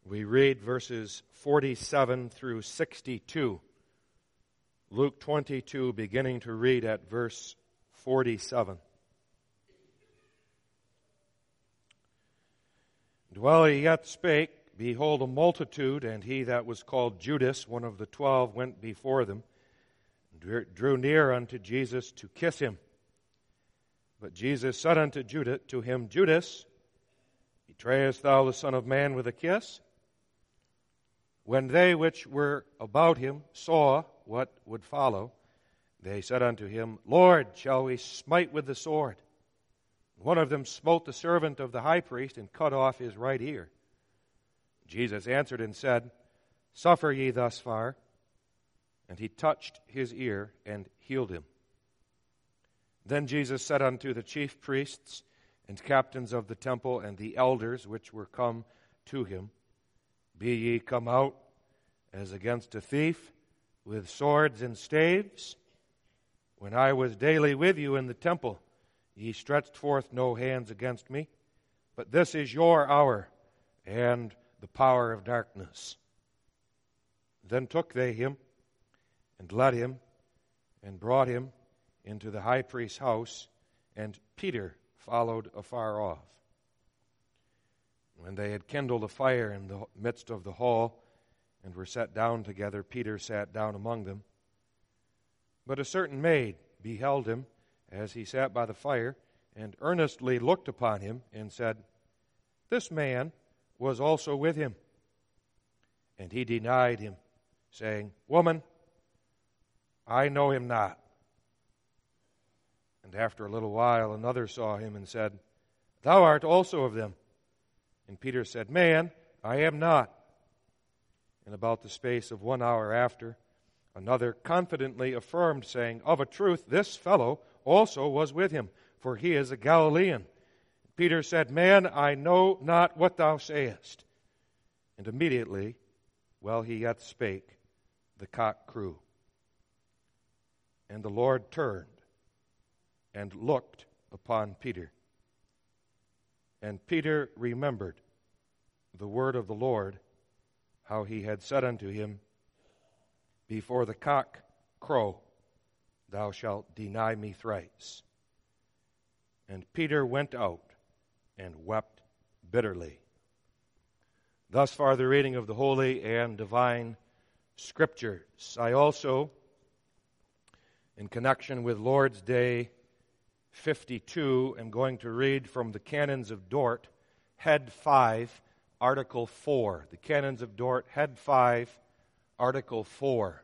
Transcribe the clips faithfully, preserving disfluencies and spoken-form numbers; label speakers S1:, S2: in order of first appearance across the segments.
S1: We read verses forty-seven through sixty-two. Luke twenty-two, beginning to read at verse forty-seven. And while he yet spake, behold, a multitude, and he that was called Judas, one of the twelve, went before them, and drew near unto Jesus to kiss him. But Jesus said unto Judas, to him, Judas, betrayest thou the Son of Man with a kiss? When they which were about him saw what would follow, they said unto him, Lord, shall we smite with the sword? One of them smote the servant of the high priest and cut off his right ear. Jesus answered and said, Suffer ye thus far. And he touched his ear and healed him. Then Jesus said unto the chief priests and captains of the temple and the elders which were come to him, Be ye come out as against a thief with swords and staves? When I was daily with you in the temple, ye stretched forth no hands against me, but this is your hour and the power of darkness. Then took they him and led him and brought him into the high priest's house, and Peter followed afar off. When they had kindled a fire in the midst of the hall, and were sat down together, Peter sat down among them. But a certain maid beheld him as he sat by the fire, and earnestly looked upon him, and said, This man was also with him. And he denied him, saying, Woman, I know him not. And after a little while another saw him and said, Thou art also of them. And Peter said, Man, I am not. And about the space of one hour after, another confidently affirmed, saying, Of a truth, this fellow also was with him, for he is a Galilean. Peter said, Man, I know not what thou sayest. And immediately, while he yet spake, the cock crew. And the Lord turned and looked upon Peter. And Peter remembered the word of the Lord, how he had said unto him, Before the cock crow, thou shalt deny me thrice. And Peter went out and wept bitterly. Thus far the reading of the Holy and Divine Scriptures. I also, in connection with Lord's Day fifty-two, am going to read from the Canons of Dort, Head five, Article four. The Canons of Dort, Head five, Article four.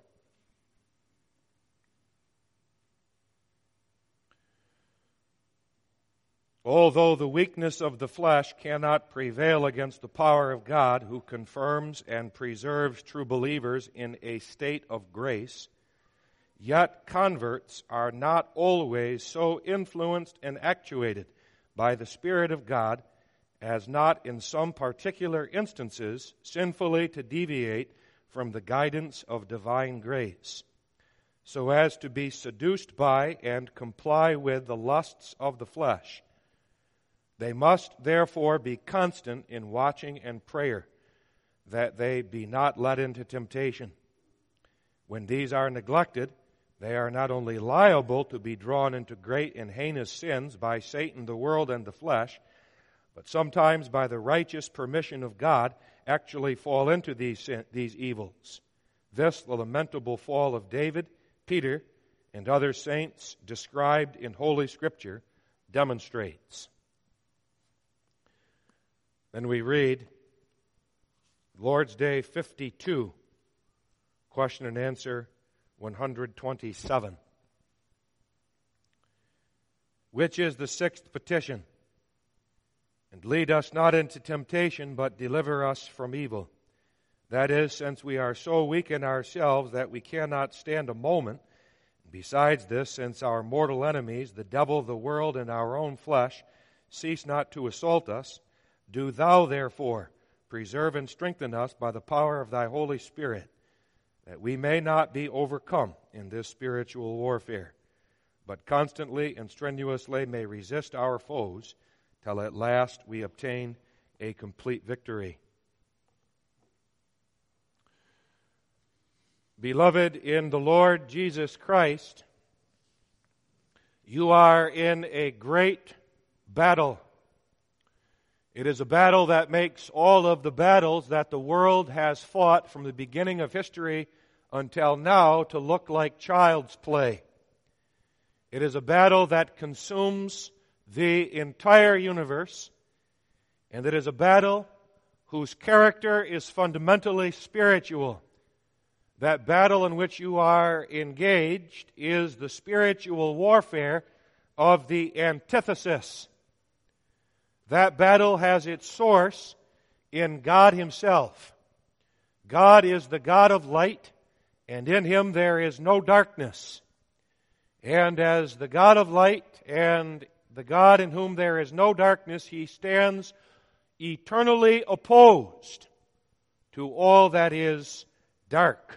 S1: Although the weakness of the flesh cannot prevail against the power of God, who confirms and preserves true believers in a state of grace, yet converts are not always so influenced and actuated by the Spirit of God as not in some particular instances sinfully to deviate from the guidance of divine grace, so as to be seduced by and comply with the lusts of the flesh. They must therefore be constant in watching and prayer, that they be not led into temptation. When these are neglected, they are not only liable to be drawn into great and heinous sins by Satan, the world, and the flesh, but sometimes by the righteous permission of God actually fall into these sin, these evils. This, the lamentable fall of David, Peter, and other saints described in Holy Scripture, demonstrates. Then we read Lord's Day fifty-two, question and answer one hundred twenty-seven. Which is the sixth petition? And lead us not into temptation, but deliver us from evil. That is, since we are so weak in ourselves that we cannot stand a moment. Besides this, since our mortal enemies, the devil, the world, and our own flesh, cease not to assault us, do thou, therefore, preserve and strengthen us by the power of thy Holy Spirit, that we may not be overcome in this spiritual warfare, but constantly and strenuously may resist our foes, till at last we obtain a complete victory. Beloved in the Lord Jesus Christ, you are in a great battle. It is a battle that makes all of the battles that the world has fought from the beginning of history until now to look like child's play. It is a battle that consumes the entire universe, and it is a battle whose character is fundamentally spiritual. That battle in which you are engaged is the spiritual warfare of the antithesis. That battle has its source in God Himself. God is the God of light, and in Him there is no darkness. And as the God of light and the God in whom there is no darkness, He stands eternally opposed to all that is dark,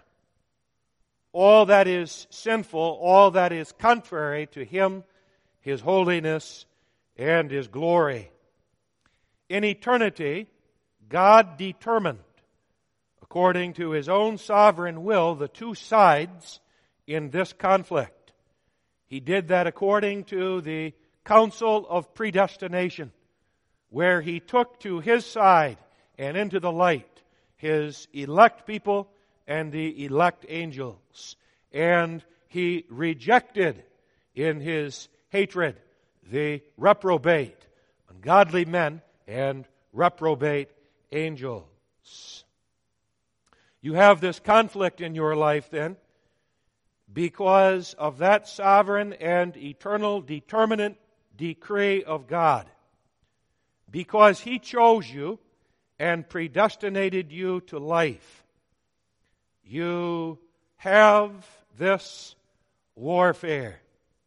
S1: all that is sinful, all that is contrary to Him, His holiness, and His glory. In eternity, God determined, according to His own sovereign will, the two sides in this conflict. He did that according to the counsel of predestination, where He took to His side and into the light His elect people and the elect angels. And He rejected in His hatred the reprobate, ungodly men, and reprobate angels. You have this conflict in your life then because of that sovereign and eternal determinate decree of God. Because He chose you and predestinated you to life. You have this warfare.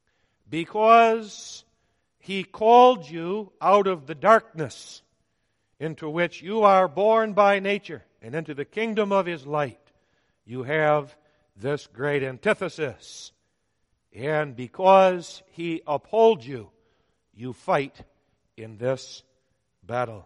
S1: Because He called you out of the darkness into which you are born by nature and into the kingdom of His light, you have this great antithesis. And because He upholds you, you fight in this battle.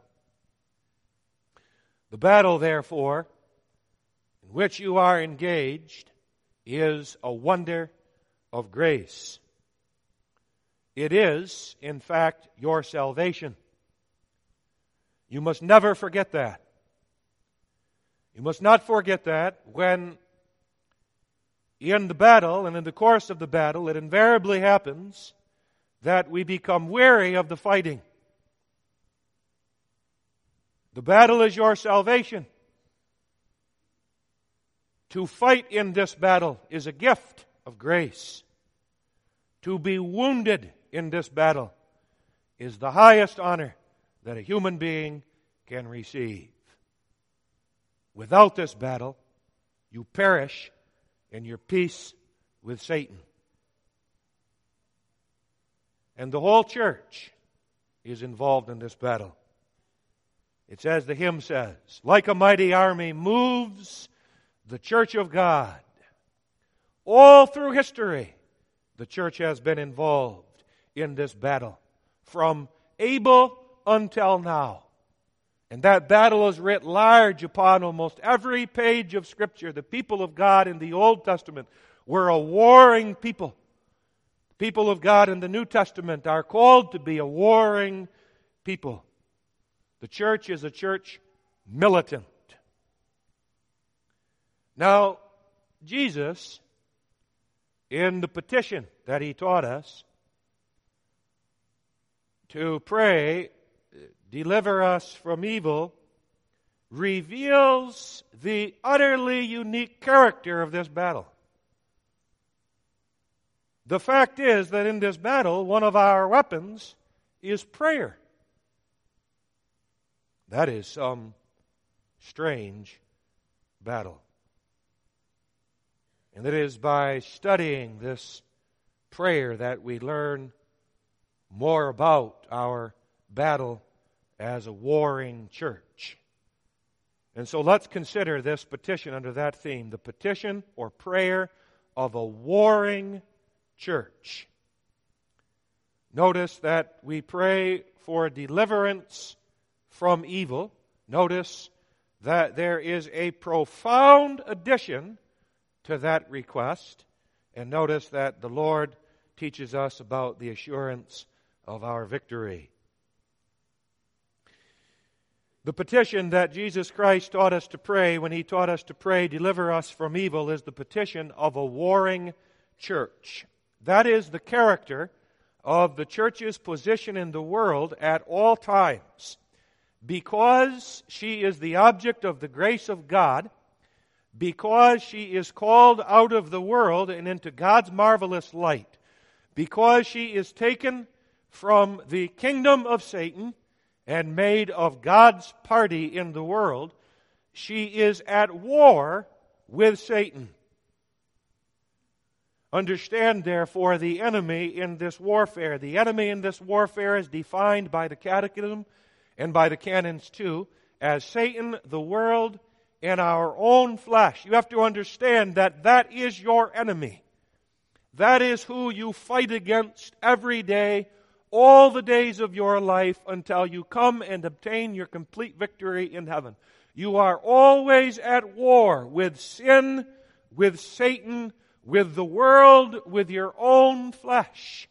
S1: The battle, therefore, in which you are engaged is a wonder of grace. It is, in fact, your salvation. You must never forget that. You must not forget that when in the battle and in the course of the battle it invariably happens that we become weary of the fighting. The battle is your salvation. To fight in this battle is a gift of grace. To be wounded in this battle is the highest honor that a human being can receive. Without this battle, you perish in your peace with Satan. And the whole church is involved in this battle. It's as the hymn says, like a mighty army moves the church of God. All through history, the church has been involved in this battle, from Abel until now. And that battle is writ large upon almost every page of Scripture. The people of God in the Old Testament were a warring people. The people of God in the New Testament are called to be a warring people. The church is a church militant. Now, Jesus, in the petition that He taught us to pray, deliver us from evil, reveals the utterly unique character of this battle. The fact is that in this battle, one of our weapons is prayer. That is some strange battle. And it is by studying this prayer that we learn more about our battle as a warring church. And so let's consider this petition under that theme, the petition or prayer of a warring church. Notice that we pray for deliverance from evil. Notice that there is a profound addition to that request. And notice that the Lord teaches us about the assurance of our victory. The petition that Jesus Christ taught us to pray when He taught us to pray, "Deliver us from evil," is the petition of a warring church. That is the character of the church's position in the world at all times. Because she is the object of the grace of God, because she is called out of the world and into God's marvelous light, because she is taken from the kingdom of Satan and made of God's party in the world, she is at war with Satan. Understand, therefore, the enemy in this warfare. The enemy in this warfare is defined by the Catechism and by the canons too as Satan, the world, and our own flesh. You have to understand that that is your enemy. That is who you fight against every day, all the days of your life, until you come and obtain your complete victory in heaven. You are always at war with sin, with Satan, with the world, with your own flesh.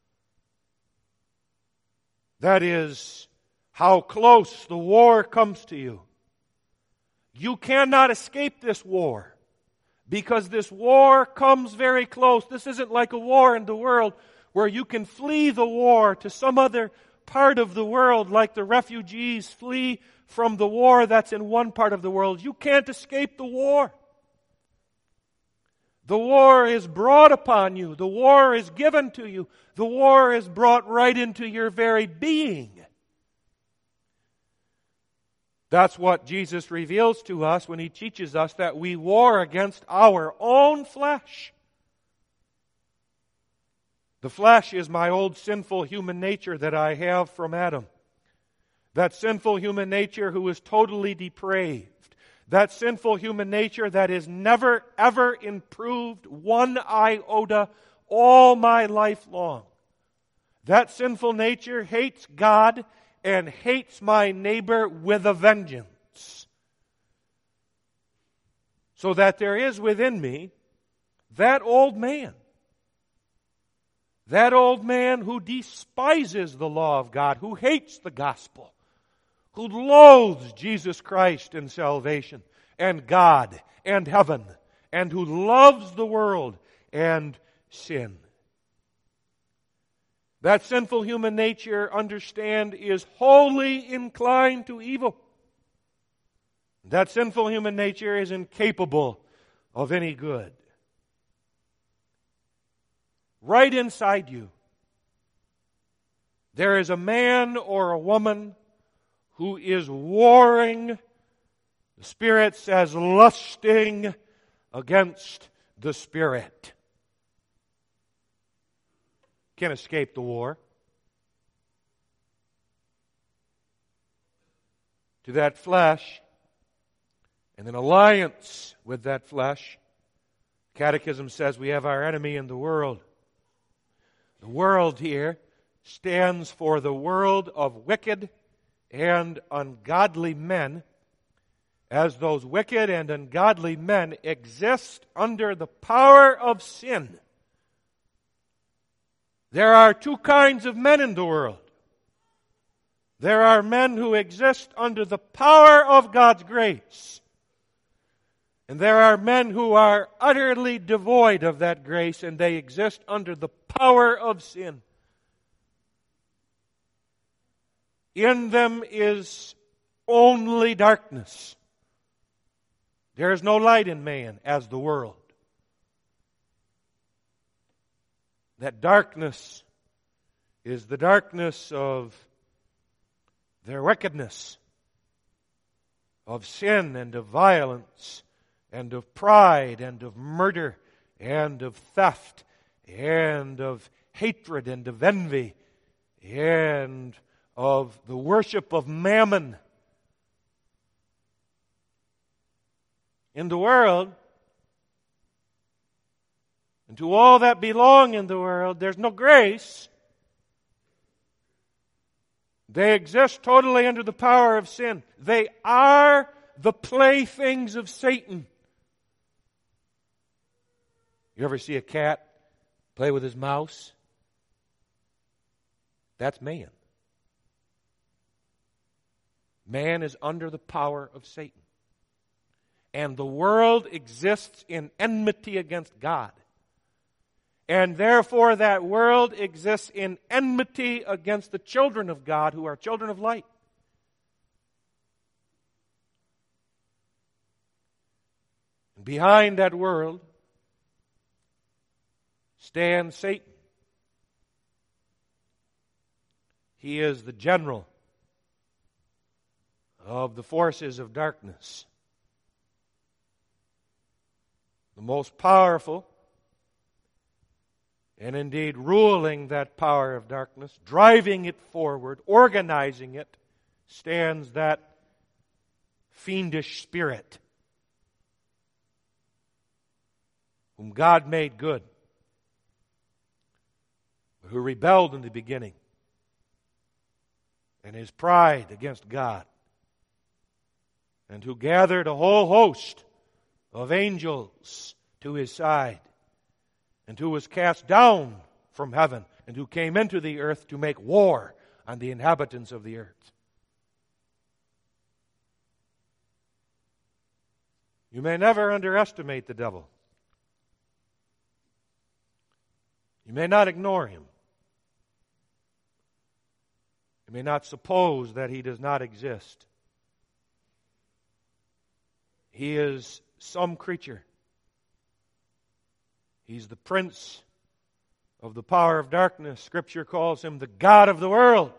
S1: That is how close the war comes to you. You cannot escape this war, because this war comes very close. This isn't like a war in the world where you can flee the war to some other part of the world, like the refugees flee from the war that's in one part of the world. You can't escape the war. The war is brought upon you. The war is given to you. The war is brought right into your very being. That's what Jesus reveals to us when He teaches us that we war against our own flesh. The flesh is my old sinful human nature that I have from Adam. That sinful human nature who is totally depraved. That sinful human nature that is never, ever improved one iota all my life long. That sinful nature hates God and hates my neighbor with a vengeance. So that there is within me that old man. That old man who despises the law of God, who hates the gospel, who loathes Jesus Christ and salvation, and God, and heaven, and who loves the world and sin. That sinful human nature, understand, is wholly inclined to evil. That sinful human nature is incapable of any good. Right inside you, there is a man or a woman who is warring, the Spirit says, lusting against the Spirit. Can't escape the war. To that flesh, and an alliance with that flesh, Catechism says we have our enemy in the world. The world here stands for the world of wicked and ungodly men, as those wicked and ungodly men exist under the power of sin. There are two kinds of men in the world. There are men who exist under the power of God's grace. And there are men who are utterly devoid of that grace, and they exist under the power of sin. In them is only darkness. There is no light in man as the world. That darkness is the darkness of their wickedness, of sin and of violence, and of pride, and of murder, and of theft, and of hatred, and of envy, and of the worship of mammon. In the world, and to all that belong in the world, there's no grace. They exist totally under the power of sin. They are the playthings of Satan. You ever see a cat play with his mouse? That's man. Man is under the power of Satan. And the world exists in enmity against God. And therefore that world exists in enmity against the children of God who are children of light. And behind that world stands Satan. He is the general of the forces of darkness. The most powerful, and indeed ruling that power of darkness, driving it forward, organizing it, stands that fiendish spirit whom God made good, who rebelled in the beginning, and his pride against God, and who gathered a whole host of angels to his side, and who was cast down from heaven, and who came into the earth to make war on the inhabitants of the earth. You may never underestimate the devil. You may not ignore him. You may not suppose that he does not exist. He is some creature. He's the prince of the power of darkness. Scripture calls him the god of the world.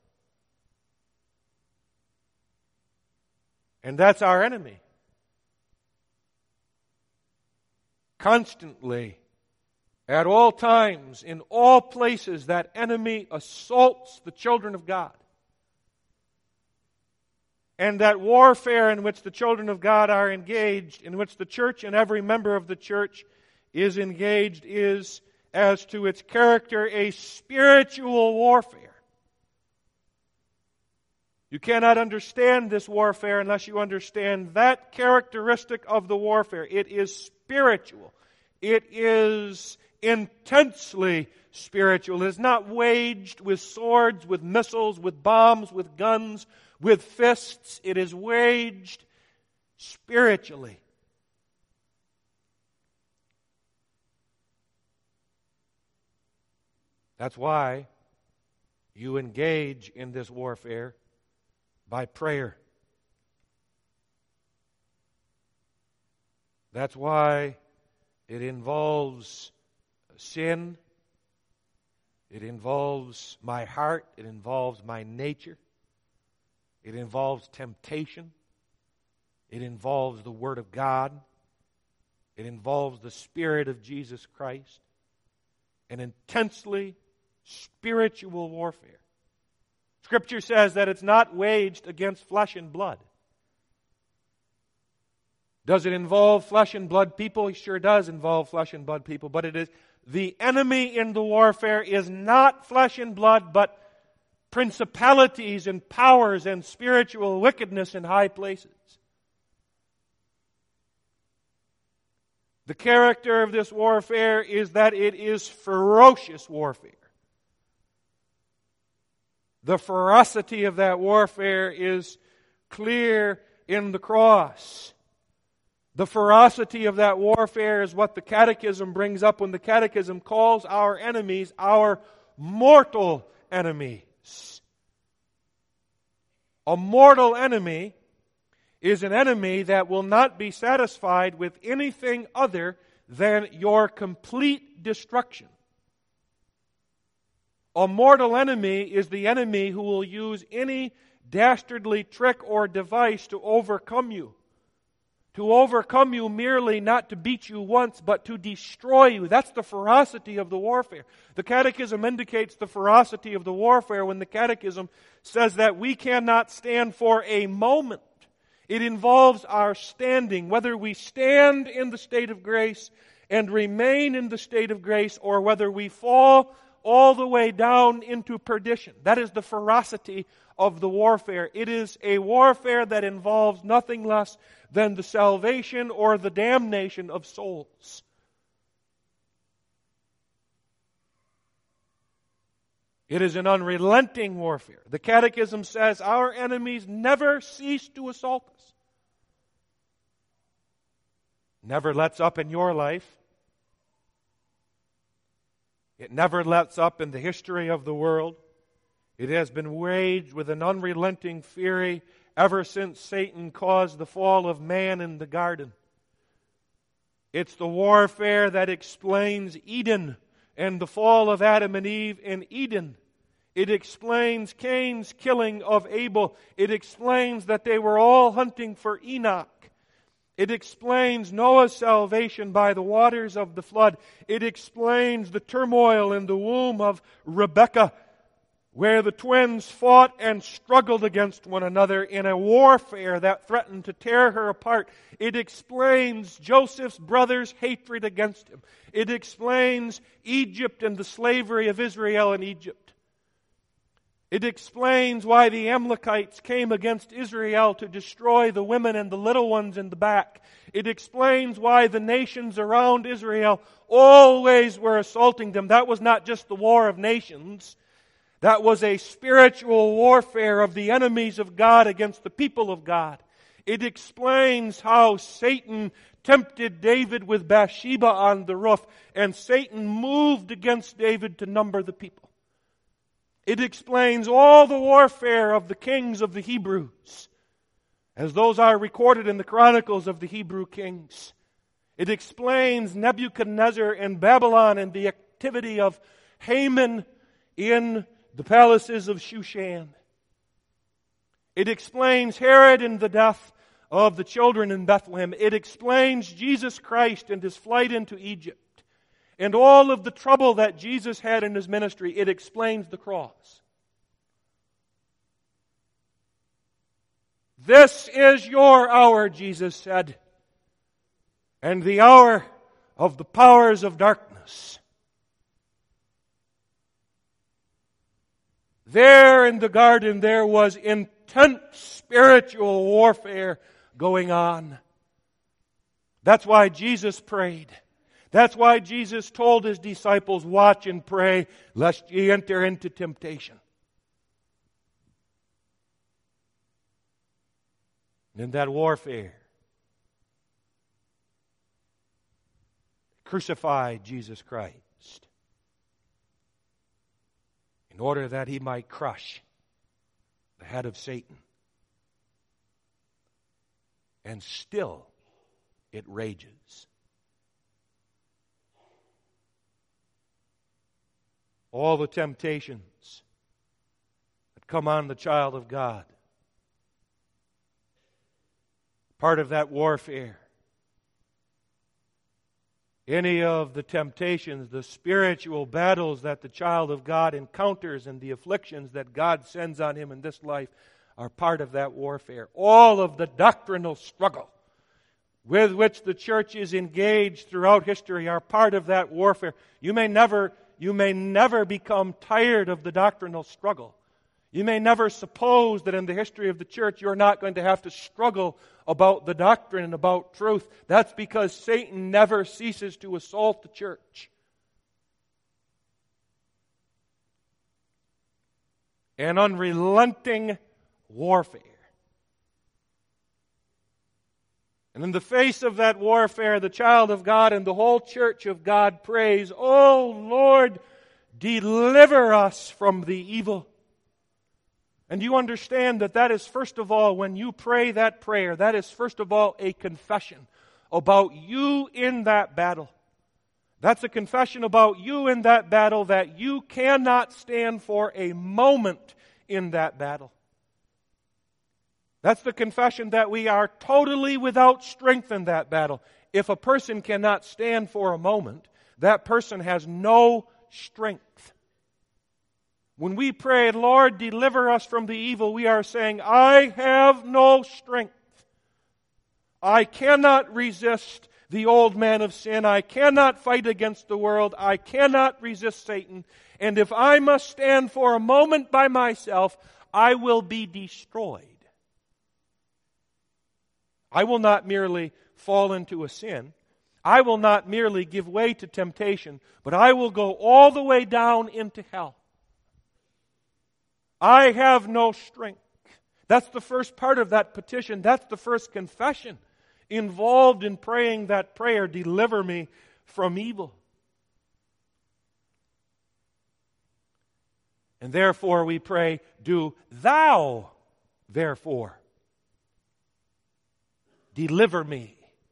S1: And that's our enemy. Constantly, at all times, in all places, that enemy assaults the children of God. And that warfare in which the children of God are engaged, in which the church and every member of the church is engaged, is, as to its character, a spiritual warfare. You cannot understand this warfare unless you understand that characteristic of the warfare. It is spiritual. It is intensely spiritual. It is not waged with swords, with missiles, with bombs, with guns, with fists. It is waged spiritually. That's why you engage in this warfare by prayer. That's why it involves sin. It involves my heart. It involves my nature. It involves temptation. It involves the Word of God. It involves the Spirit of Jesus Christ. An intensely spiritual warfare. Scripture says that it's not waged against flesh and blood. Does it involve flesh and blood people? It sure does involve flesh and blood people, but it is the enemy in the warfare is not flesh and blood, but principalities and powers and spiritual wickedness in high places. The character of this warfare is that it is ferocious warfare. The ferocity of that warfare is clear in the cross. The ferocity of that warfare is what the Catechism brings up when the Catechism calls our enemies our mortal enemies. A mortal enemy is an enemy that will not be satisfied with anything other than your complete destruction. A mortal enemy is the enemy who will use any dastardly trick or device to overcome you. To overcome you merely not to beat you once, but to destroy you. That's the ferocity of the warfare. The Catechism indicates the ferocity of the warfare when the Catechism says that we cannot stand for a moment. It involves our standing, whether we stand in the state of grace and remain in the state of grace, or whether we fall all the way down into perdition. That is the ferocity of the warfare. It is a warfare that involves nothing less than the salvation or the damnation of souls. It is an unrelenting warfare. The Catechism says our enemies never cease to assault us. Never lets up in your life. It never lets up in the history of the world. It has been waged with an unrelenting fury ever since Satan caused the fall of man in the garden. It's the warfare that explains Eden and the fall of Adam and Eve in Eden. It explains Cain's killing of Abel. It explains that they were all hunting for Enoch. It explains Noah's salvation by the waters of the flood. It explains the turmoil in the womb of Rebekah, where the twins fought and struggled against one another in a warfare that threatened to tear her apart. It explains Joseph's brothers' hatred against him. It explains Egypt and the slavery of Israel in Egypt. It explains why the Amalekites came against Israel to destroy the women and the little ones in the back. It explains why the nations around Israel always were assaulting them. That was not just the war of nations. That was a spiritual warfare of the enemies of God against the people of God. It explains how Satan tempted David with Bathsheba on the roof, and Satan moved against David to number the people. It explains all the warfare of the kings of the Hebrews, as those are recorded in the chronicles of the Hebrew kings. It explains Nebuchadnezzar and Babylon and the activity of Haman in the palaces of Shushan. It explains Herod and the death of the children in Bethlehem. It explains Jesus Christ and His flight into Egypt. And all of the trouble that Jesus had in His ministry. It explains the cross. This is your hour, Jesus said, and the hour of the powers of darkness. There in the garden, there was intense spiritual warfare going on. That's why Jesus prayed. That's why Jesus told His disciples, watch and pray, lest ye enter into temptation. And in that warfare, crucified Jesus Christ in order that He might crush the head of Satan. And still it rages. All the temptations that come on the child of God, part of that warfare. Any of the temptations, the spiritual battles that the child of God encounters and the afflictions that God sends on him in this life are part of that warfare. All of the doctrinal struggle with which the church is engaged throughout history are part of that warfare. You may never, you may never become tired of the doctrinal struggle. You may never suppose that in the history of the church you're not going to have to struggle about the doctrine and about truth. That's because Satan never ceases to assault the church. An unrelenting warfare. And in the face of that warfare, the child of God and the whole church of God prays, "O Lord, deliver us from the evil." And you understand that that is, first of all, when you pray that prayer, that is, first of all, a confession about you in that battle. That's a confession about you in that battle, that you cannot stand for a moment in that battle. That's the confession that we are totally without strength in that battle. If a person cannot stand for a moment, that person has no strength. When we pray, "Lord, deliver us from the evil," we are saying, I have no strength. I cannot resist the old man of sin. I cannot fight against the world. I cannot resist Satan. And if I must stand for a moment by myself, I will be destroyed. I will not merely fall into a sin. I will not merely give way to temptation, but I will go all the way down into hell. I have no strength. That's the first part of that petition. That's the first confession involved in praying that prayer, deliver me from evil. And therefore we pray, do thou, therefore, deliver me.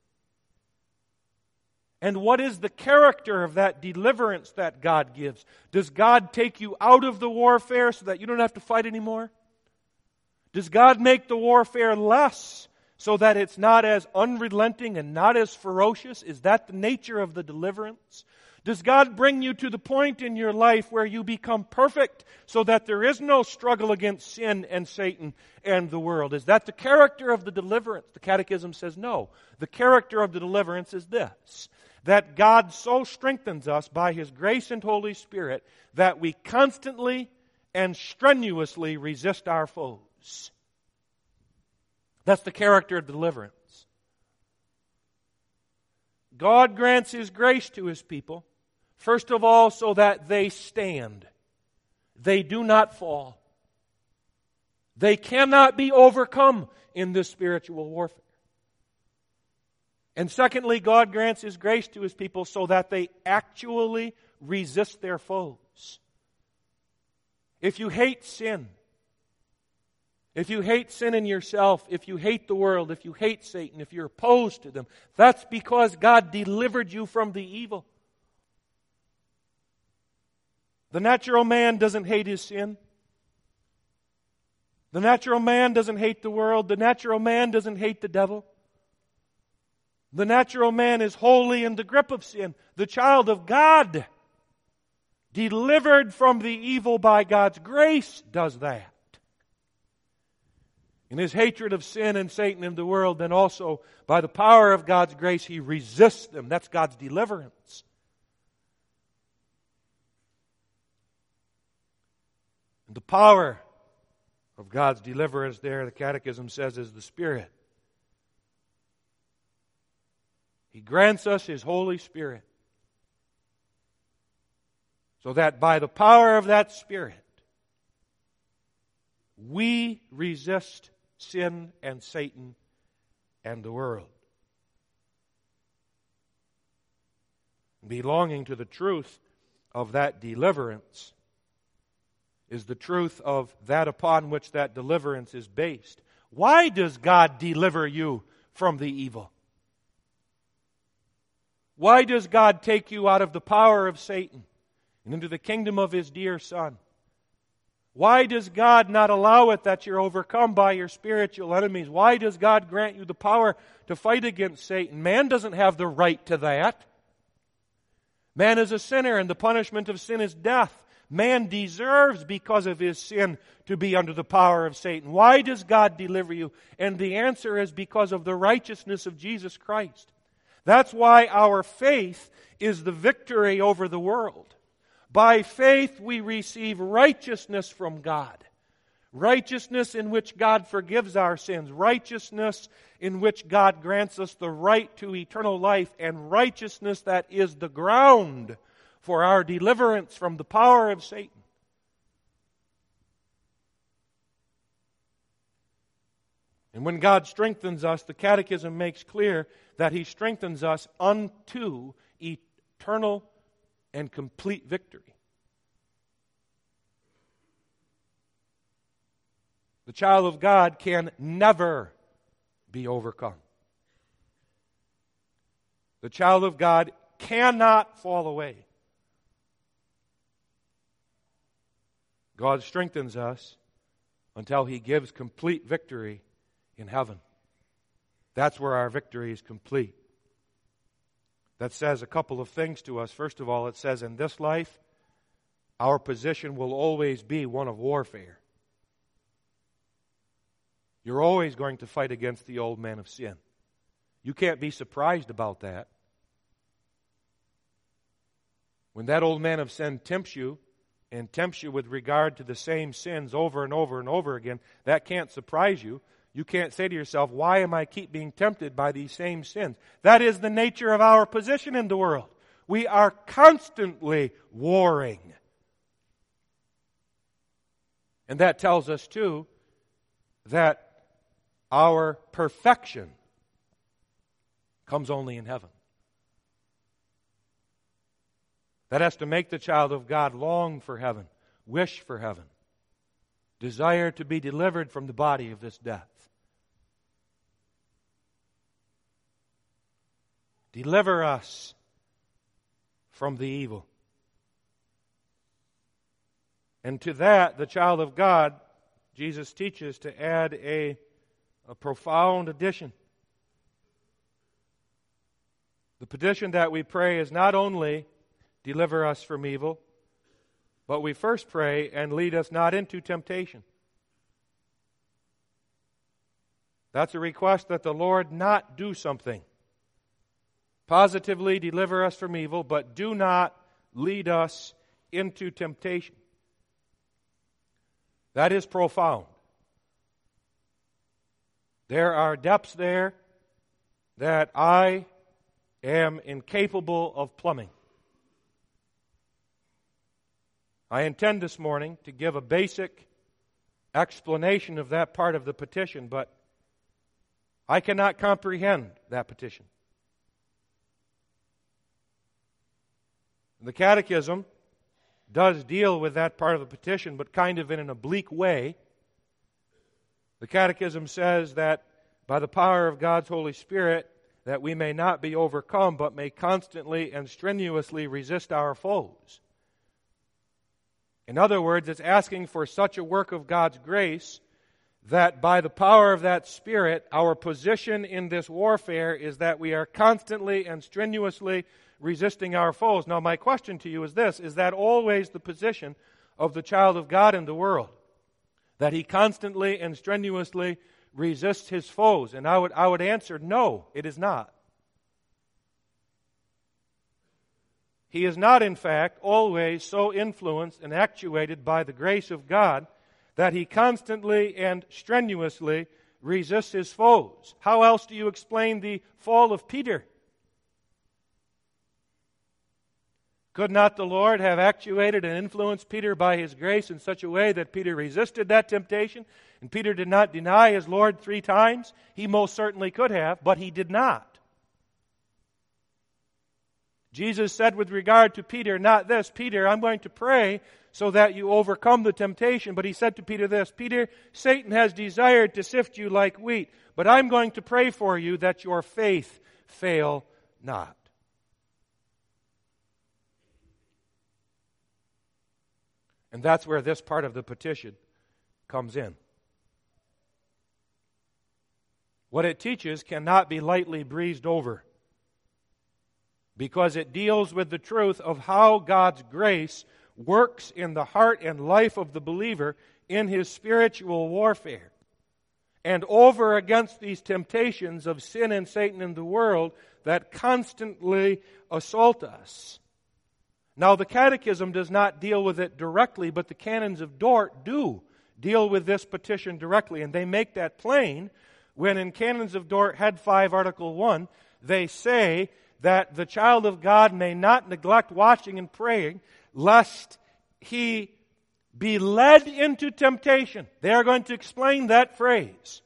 S1: And what is the character of that deliverance that God gives? Does God take you out of the warfare so that you don't have to fight anymore? Does God make the warfare less so that it's not as unrelenting and not as ferocious? Is that the nature of the deliverance? Does God bring you to the point in your life where you become perfect so that there is no struggle against sin and Satan and the world? Is that the character of the deliverance? The Catechism says no. The character of the deliverance is this, that God so strengthens us by His grace and Holy Spirit that we constantly and strenuously resist our foes. That's the character of deliverance. God grants His grace to His people, first of all, so that they stand. They do not fall. They cannot be overcome in this spiritual warfare. And secondly, God grants His grace to His people so that they actually resist their foes. If you hate sin, if you hate sin in yourself, if you hate the world, if you hate Satan, if you're opposed to them, that's because God delivered you from the evil. The natural man doesn't hate his sin. The natural man doesn't hate the world. The natural man doesn't hate the devil. The natural man is wholly in the grip of sin. The child of God, delivered from the evil by God's grace, does that. In his hatred of sin and Satan and the world, then also by the power of God's grace, he resists them. That's God's deliverance. And the power of God's deliverance there, the Catechism says, is the Spirit. He grants us His Holy Spirit so that by the power of that Spirit, we resist sin and Satan and the world. Belonging to the truth of that deliverance is the truth of that upon which that deliverance is based. Why does God deliver you from the evil? Why does God take you out of the power of Satan and into the kingdom of His dear Son? Why does God not allow it that you're overcome by your spiritual enemies? Why does God grant you the power to fight against Satan? Man doesn't have the right to that. Man is a sinner, and the punishment of sin is death. Man deserves, because of his sin, to be under the power of Satan. Why does God deliver you? And the answer is because of the righteousness of Jesus Christ. That's why our faith is the victory over the world. By faith we receive righteousness from God. Righteousness in which God forgives our sins. Righteousness in which God grants us the right to eternal life. And righteousness that is the ground for our deliverance from the power of Satan. And when God strengthens us, the Catechism makes clear that He strengthens us unto eternal and complete victory. The child of God can never be overcome. The child of God cannot fall away. God strengthens us until He gives complete victory in heaven. That's where our victory is complete. That says a couple of things to us. First of all, it says in this life, our position will always be one of warfare. You're always going to fight against the old man of sin. You can't be surprised about that. When that old man of sin tempts you, and tempts you with regard to the same sins over and over and over again, that can't surprise you. You can't say to yourself, why am I keep being tempted by these same sins? That is the nature of our position in the world. We are constantly warring. And that tells us, too, that our perfection comes only in heaven. That has to make the child of God long for heaven, wish for heaven, desire to be delivered from the body of this death. Deliver us from the evil. And to that, the child of God, Jesus teaches to add a, a profound addition. The petition that we pray is not only deliver us from evil, but we first pray and lead us not into temptation. That's a request that the Lord not do something. Positively deliver us from evil, but do not lead us into temptation. That is profound. There are depths there that I am incapable of plumbing. I intend this morning to give a basic explanation of that part of the petition, but I cannot comprehend that petition. The Catechism does deal with that part of the petition, but kind of in an oblique way. The Catechism says that by the power of God's Holy Spirit, that we may not be overcome, but may constantly and strenuously resist our foes. In other words, it's asking for such a work of God's grace that by the power of that Spirit, our position in this warfare is that we are constantly and strenuously resisting our foes. Now, my question to you is this: is that always the position of the child of God in the world? That he constantly and strenuously resists his foes? And I would, I would answer, no, it is not. He is not, in fact, always so influenced and actuated by the grace of God that he constantly and strenuously resists his foes. How else do you explain the fall of Peter? Could not the Lord have actuated and influenced Peter by His grace in such a way that Peter resisted that temptation and Peter did not deny his Lord three times? He most certainly could have, but he did not. Jesus said with regard to Peter, not this, Peter, I'm going to pray so that you overcome the temptation. But he said to Peter this, Peter, Satan has desired to sift you like wheat, but I'm going to pray for you that your faith fail not. And that's where this part of the petition comes in. What it teaches cannot be lightly breezed over, because it deals with the truth of how God's grace works in the heart and life of the believer in his spiritual warfare, and over against these temptations of sin and Satan in the world that constantly assault us. Now, the Catechism does not deal with it directly, but the Canons of Dort do deal with this petition directly, and they make that plain when in Canons of Dort, Head five, Article one, they say that the child of God may not neglect watching and praying, lest he be led into temptation. They are going to explain that phrase.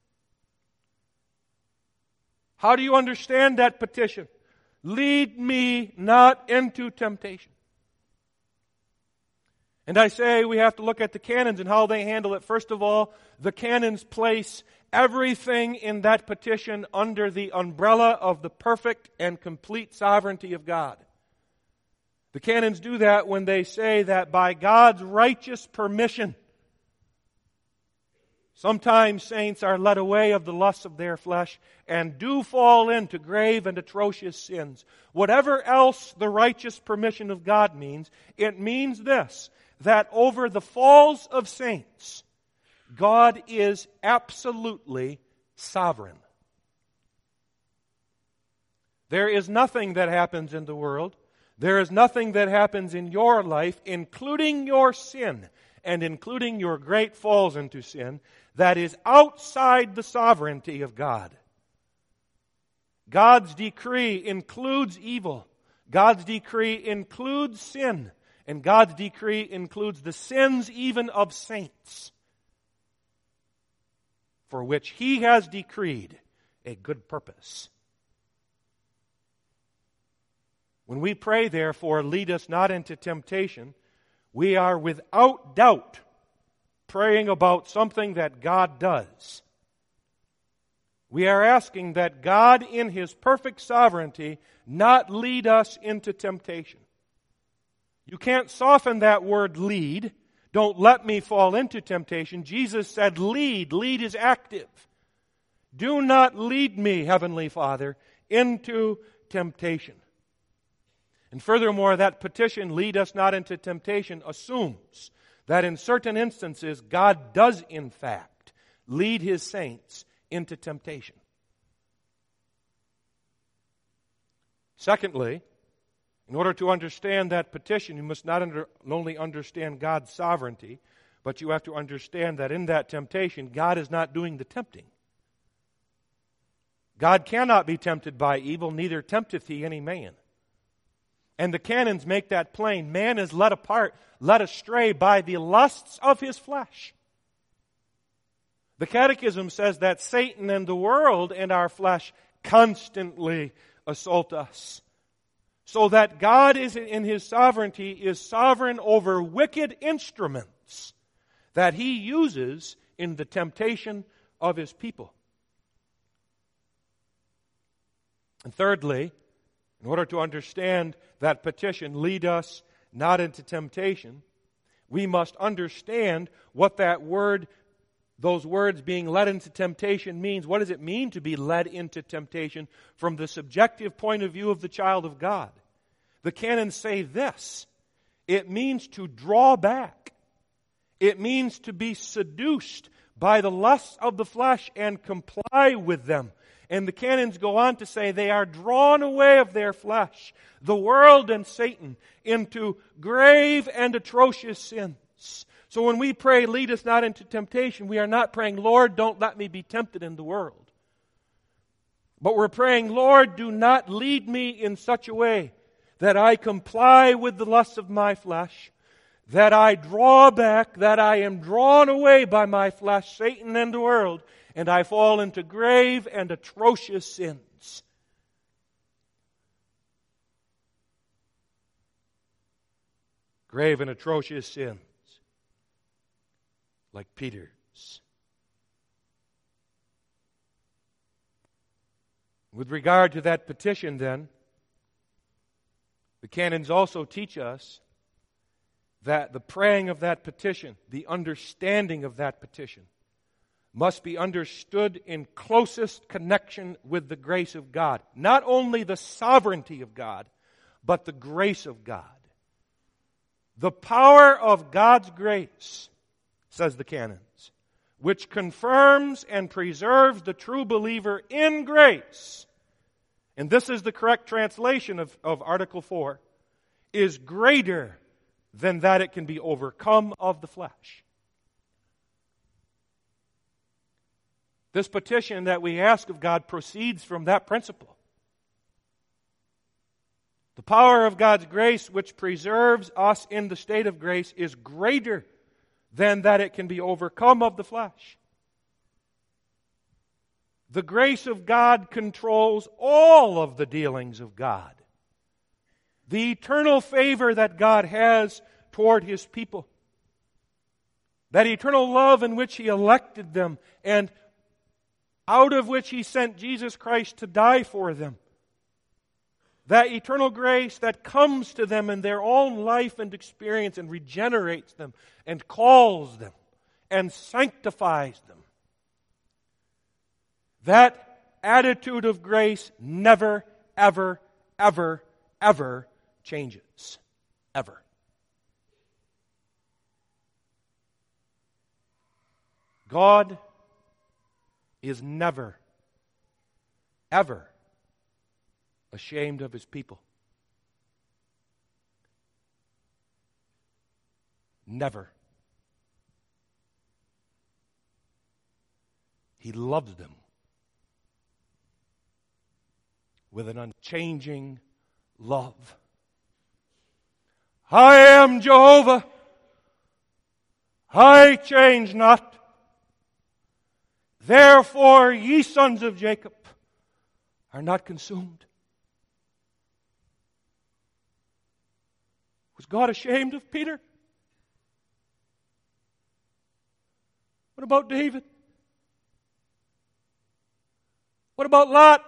S1: How do you understand that petition? Lead me not into temptation. And I say we have to look at the canons and how they handle it. First of all, the canons place everything in that petition under the umbrella of the perfect and complete sovereignty of God. The canons do that when they say that by God's righteous permission, sometimes saints are led away of the lusts of their flesh and do fall into grave and atrocious sins. Whatever else the righteous permission of God means, it means this, that over the falls of saints, God is absolutely sovereign. There is nothing that happens in the world, there is nothing that happens in your life, including your sin and including your great falls into sin, that is outside the sovereignty of God. God's decree includes evil. God's decree includes sin. And God's decree includes the sins even of saints, for which He has decreed a good purpose. When we pray, therefore, lead us not into temptation, we are without doubt praying about something that God does. We are asking that God, in His perfect sovereignty, not lead us into temptation. You can't soften that word lead. Don't let me fall into temptation. Jesus said lead. Lead is active. Do not lead me, Heavenly Father, into temptation. And furthermore, that petition, lead us not into temptation, assumes that in certain instances, God does in fact lead His saints into temptation. Secondly, in order to understand that petition, you must not under, only understand God's sovereignty, but you have to understand that in that temptation, God is not doing the tempting. God cannot be tempted by evil, neither tempteth He any man. And the canons make that plain. Man is led apart, led astray by the lusts of his flesh. The Catechism says that Satan and the world and our flesh constantly assault us. So that God is in His sovereignty is sovereign over wicked instruments that He uses in the temptation of His people. And thirdly, in order to understand that petition, lead us not into temptation, we must understand what that word, those words being led into temptation means. What does it mean to be led into temptation from the subjective point of view of the child of God? The canons say this: it means to draw back. It means to be seduced by the lusts of the flesh and comply with them. And the canons go on to say they are drawn away of their flesh, the world and Satan, into grave and atrocious sins. So when we pray, lead us not into temptation, we are not praying, Lord, don't let me be tempted in the world. But we're praying, Lord, do not lead me in such a way that I comply with the lusts of my flesh, that I draw back, that I am drawn away by my flesh, Satan and the world, and I fall into grave and atrocious sins. Grave and atrocious sins, like Peter's. With regard to that petition, then, the canons also teach us that the praying of that petition, the understanding of that petition, must be understood in closest connection with the grace of God. Not only the sovereignty of God, but the grace of God. The power of God's grace, says the canons, which confirms and preserves the true believer in grace, and this is the correct translation of, of Article four, is greater than that it can be overcome of the flesh. This petition that we ask of God proceeds from that principle. The power of God's grace, which preserves us in the state of grace, is greater than that it can be overcome of the flesh. The grace of God controls all of the dealings of God. The eternal favor that God has toward His people. That eternal love in which He elected them and out of which He sent Jesus Christ to die for them. That eternal grace that comes to them in their own life and experience and regenerates them and calls them and sanctifies them. That attitude of grace never, ever, ever, ever changes. Ever. God is never, ever ashamed of His people. Never. He loves them with an unchanging love. I am Jehovah. I change not. Therefore, ye sons of Jacob are not consumed. Was God ashamed of Peter? What about David? What about Lot?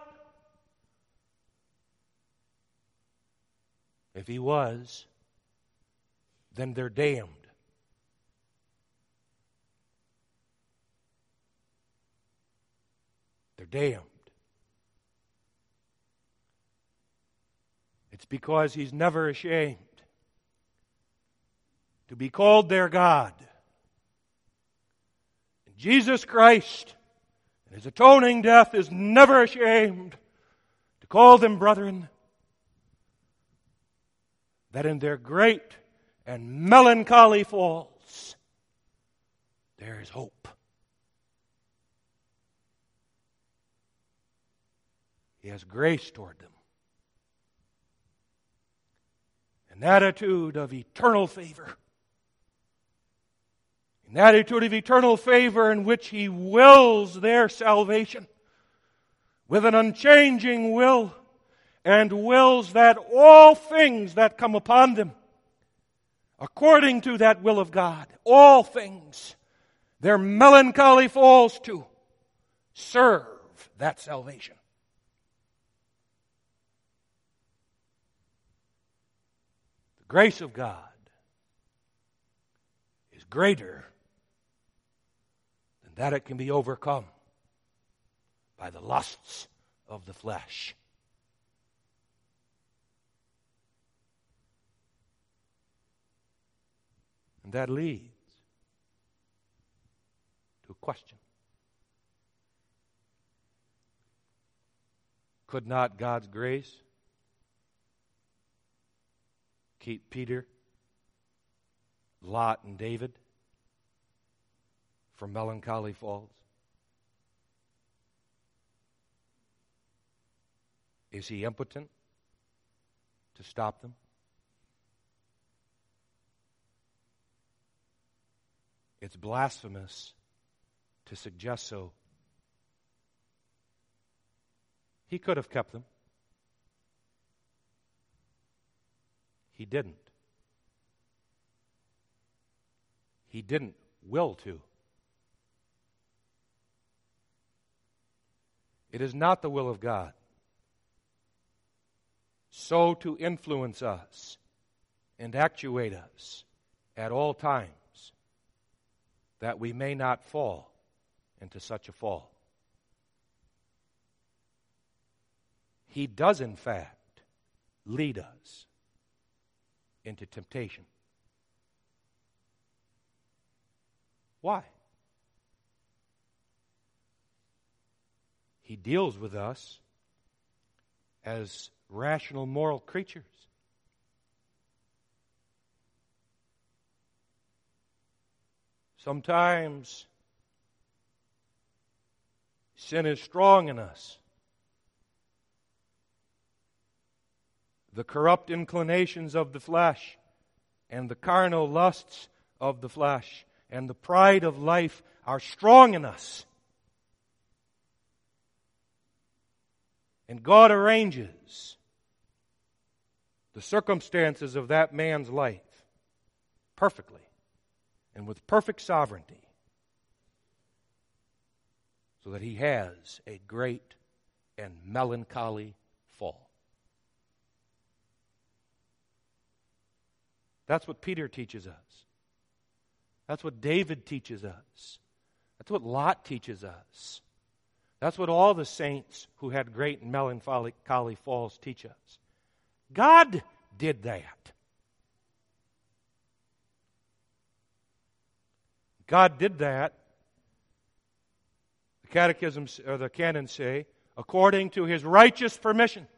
S1: If he was, then they're damned. They're damned. It's because he's never ashamed to be called their God. And Jesus Christ, in His atoning death, is never ashamed to call them brethren, that in their great and melancholy falls, there is hope. He has grace toward them. An attitude of eternal favor. An attitude of eternal favor in which He wills their salvation with an unchanging will, and wills that all things that come upon them, according to that will of God, all things, their melancholy falls to, serve that salvation. The grace of God is greater than that it can be overcome by the lusts of the flesh. And that leads to a question. Could not God's grace keep Peter, Lot, and David from melancholy falls? Is He impotent to stop them? It's blasphemous to suggest so. He could have kept them. He didn't. He didn't will to. It is not the will of God so to influence us and actuate us at all times that we may not fall into such a fall. He does, in fact, lead us into temptation. Why? He deals with us as rational, moral creatures. Sometimes sin is strong in us. The corrupt inclinations of the flesh and the carnal lusts of the flesh and the pride of life are strong in us. And God arranges the circumstances of that man's life perfectly and with perfect sovereignty, so that he has a great and melancholy fall. That's what Peter teaches us. That's what David teaches us. That's what Lot teaches us. That's what all the saints who had great and melancholy falls teach us. God did that. God did that, the catechisms or the canons say, according to His righteous permission.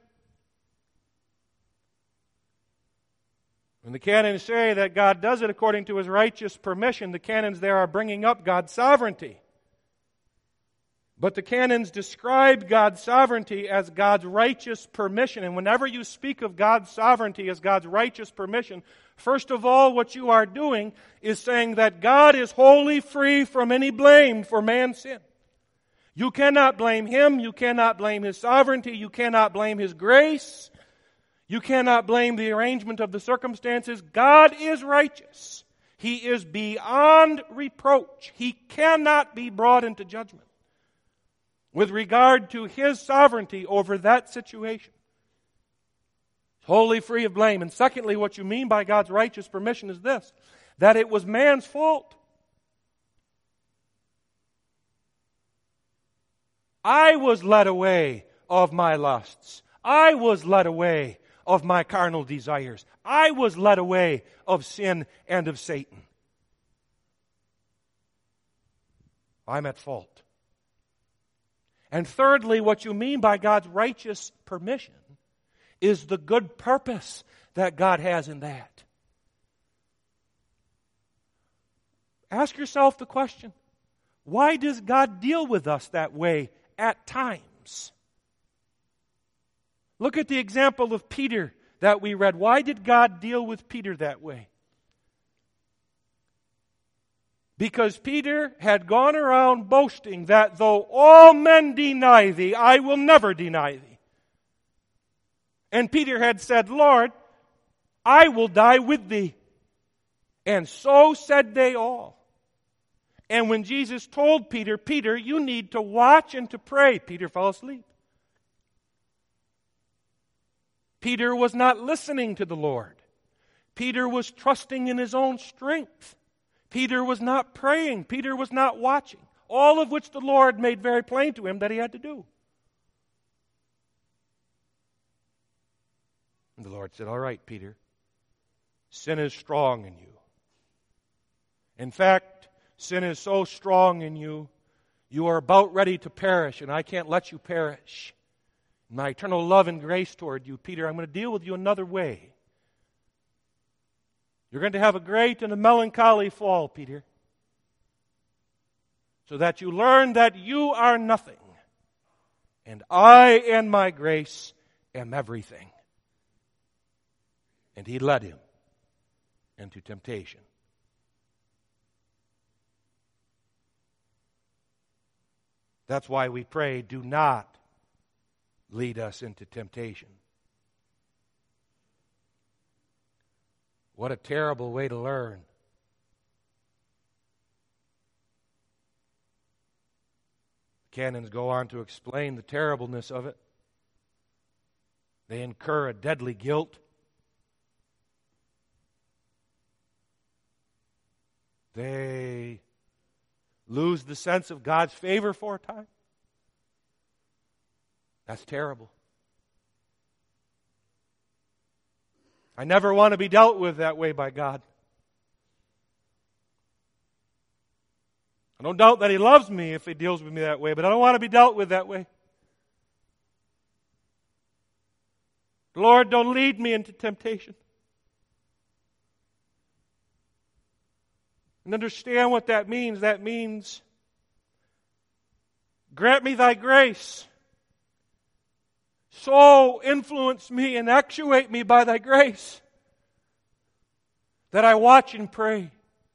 S1: When the canons say that God does it according to His righteous permission, the canons there are bringing up God's sovereignty. But the canons describe God's sovereignty as God's righteous permission. And whenever you speak of God's sovereignty as God's righteous permission, first of all, what you are doing is saying that God is wholly free from any blame for man's sin. You cannot blame Him. You cannot blame His sovereignty. You cannot blame His grace. You cannot blame the arrangement of the circumstances. God is righteous. He is beyond reproach. He cannot be brought into judgment with regard to His sovereignty over that situation. Wholly free of blame. And secondly, what you mean by God's righteous permission is this, that it was man's fault. I was led away of my lusts. I was led away of my carnal desires. I was led away of sin and of Satan. I'm at fault. And thirdly, what you mean by God's righteous permission is the good purpose that God has in that. Ask yourself the question, why does God deal with us that way at times? Look at the example of Peter that we read. Why did God deal with Peter that way? Because Peter had gone around boasting that though all men deny thee, I will never deny thee. And Peter had said, Lord, I will die with thee. And so said they all. And when Jesus told Peter, Peter, you need to watch and to pray, Peter fell asleep. Peter was not listening to the Lord. Peter was trusting in his own strength. Peter was not praying. Peter was not watching. All of which the Lord made very plain to him that he had to do. And the Lord said, all right, Peter, sin is strong in you. In fact, sin is so strong in you, you are about ready to perish, and I can't let you perish. In my eternal love and grace toward you, Peter, I'm going to deal with you another way. You're going to have a great and a melancholy fall, Peter, so that you learn that you are nothing, and I and my grace am everything. And he led him into temptation. That's why we pray, do not lead us into temptation. What a terrible way to learn. The canons go on to explain the terribleness of it. They incur a deadly guilt. They lose the sense of God's favor for a time. That's terrible. I never want to be dealt with that way by God. I don't doubt that He loves me if He deals with me that way, but I don't want to be dealt with that way. Lord, don't lead me into temptation. And understand what that means. That means, grant me thy grace. So influence me and actuate me by thy grace that I watch and pray.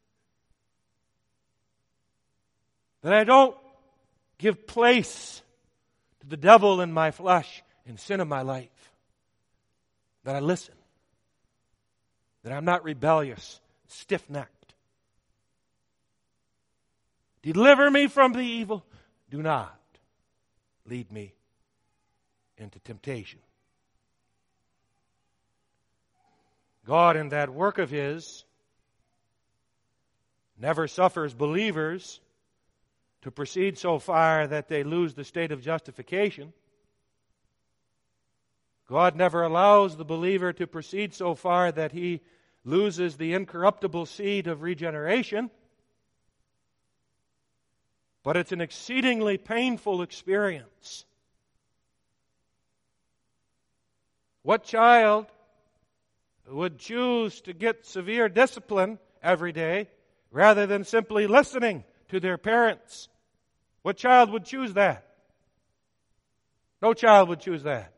S1: That I don't give place to the devil in my flesh and sin in my life. That I listen. That I'm not rebellious, stiff-necked. Deliver me from the evil. Do not lead me into temptation. God, in that work of His, never suffers believers to proceed so far that they lose the state of justification. God never allows the believer to proceed so far that he loses the incorruptible seed of regeneration. But it's an exceedingly painful experience. What child would choose to get severe discipline every day rather than simply listening to their parents What child would choose that? No child would choose that.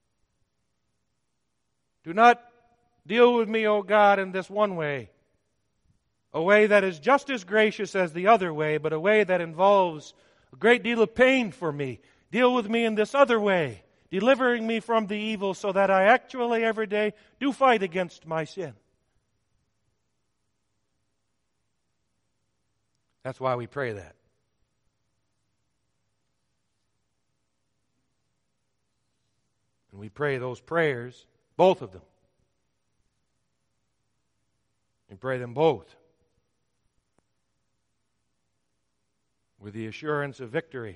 S1: Do not deal with me, O God, in this one way. A way that is just as gracious as the other way, but a way that involves a great deal of pain for me. Deal with me in this other way, delivering me from the evil so that I actually every day do fight against my sin. That's why we pray that. And we pray those prayers, both of them. And pray them both with the assurance of victory.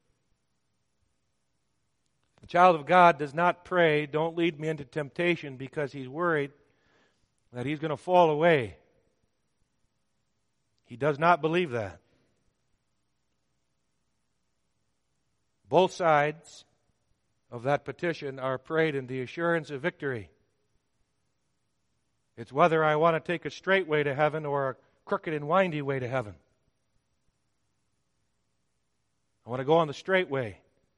S1: The child of God does not pray, "Don't lead me into temptation," because he's worried that he's going to fall away. He does not believe that. Both sides of that petition are prayed in the assurance of victory. It's whether I want to take a straight way to heaven or a crooked and windy way to heaven. I want to go on the straight way.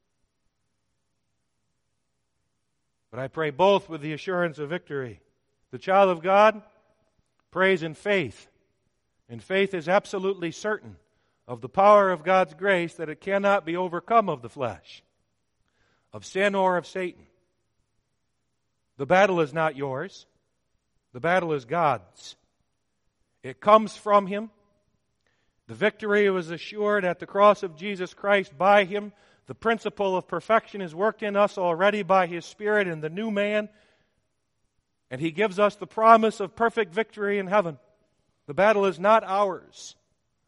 S1: But I pray both with the assurance of victory. The child of God prays in faith. And faith is absolutely certain of the power of God's grace, that it cannot be overcome of the flesh, of sin, or of Satan. The battle is not yours. The battle is God's. It comes from Him. The victory was assured at the cross of Jesus Christ by Him. The principle of perfection is worked in us already by His Spirit in the new man. And He gives us the promise of perfect victory in heaven. The battle is not ours.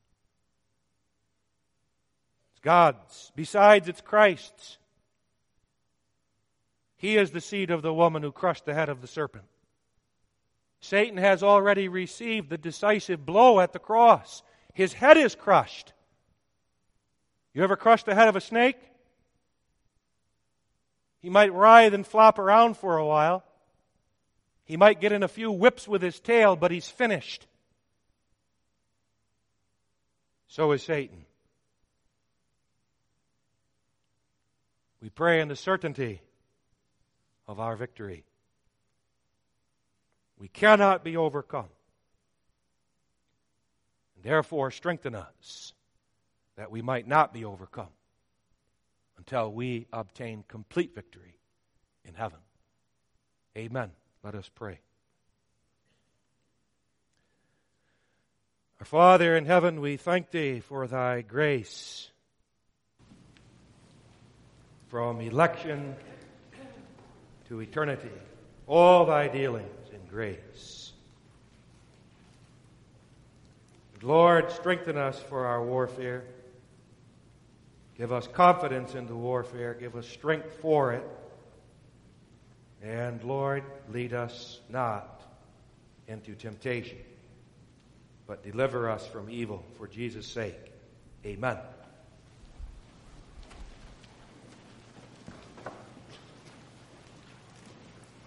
S1: It's God's. Besides, it's Christ's. He is the seed of the woman who crushed the head of the serpent. Satan has already received the decisive blow at the cross. His head is crushed. You ever crushed the head of a snake? He might writhe and flop around for a while. He might get in a few whips with his tail, but he's finished. So is Satan. We pray in the certainty of our victory. We cannot be overcome. And therefore, strengthen us that we might not be overcome until we obtain complete victory in heaven. Amen. Let us pray. Our Father in heaven, we thank Thee for Thy grace. From election to eternity, all Thy dealings in grace. Lord, strengthen us for our warfare. Give us confidence in the warfare. Give us strength for it. And Lord, lead us not into temptation, but deliver us from evil for Jesus' sake. Amen.